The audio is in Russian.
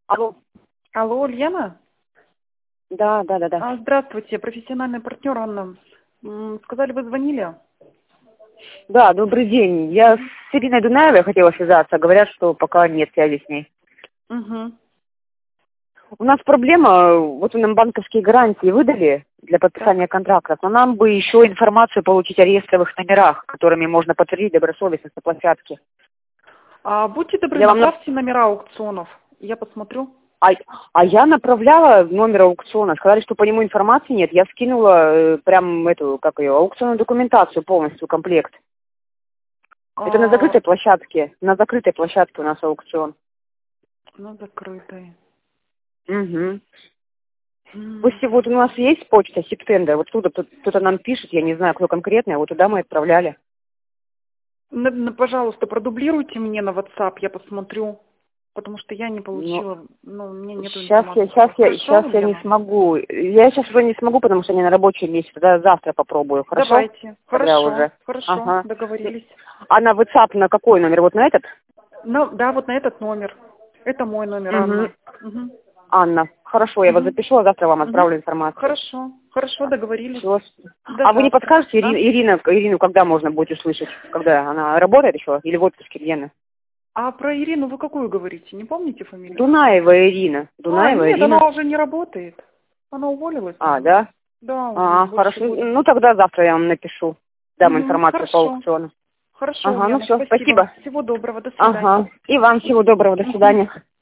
Алло. Алло, Ульяна? Да. Здравствуйте, профессиональный партнер Анна. Сказали, вы звонили? Да, добрый день. Я с Ириной Дунаевой хотела связаться. Говорят, что пока нет связи с ней. Угу. У нас проблема, вот вы нам банковские гарантии выдали для подписания контрактов, но нам бы еще информацию получить о реестровых номерах, которыми можно подтвердить добросовестность на площадке. Будьте добры, Я вам направьте номера аукционов. Я посмотрю. А я направляла номер аукциона, сказали, что по нему информации нет. Я скинула прям эту, аукционную документацию полностью, комплект. Это на закрытой площадке. На закрытой площадке у нас аукцион. На закрытой. Угу. Вот у нас есть почта Септендер, вот туда кто-то нам пишет, я не знаю, кто конкретно, вот туда мы отправляли. Пожалуйста, продублируйте мне на WhatsApp, я посмотрю. Потому что я не получила, у меня нет информации. Сейчас я не смогу. Я сейчас уже не смогу, потому что я на рабочем месте. Тогда завтра попробую. Хорошо? Давайте. Хорошо. Уже. Хорошо. Ага. Договорились. А на WhatsApp на какой номер? Вот на этот? Да, вот на этот номер. Это мой номер, Анна. Угу. Анна. Хорошо, я вас запишу, а завтра вам отправлю информацию. Хорошо, договорились. А вы не подскажете, да? Ирину, когда можно будет услышать? Когда? Она работает еще? Или в отпуске, где она? А про Ирину вы какую говорите? Не помните фамилию? Дунаева Ирина. Нет, она уже не работает. Она уволилась. Да? Да. Хорошо. Ну, тогда завтра я вам напишу. Дам информацию по аукциону. Хорошо, Ага, Ульяна, все, спасибо. Всего доброго, до свидания. Ага, и вам всего доброго, до свидания.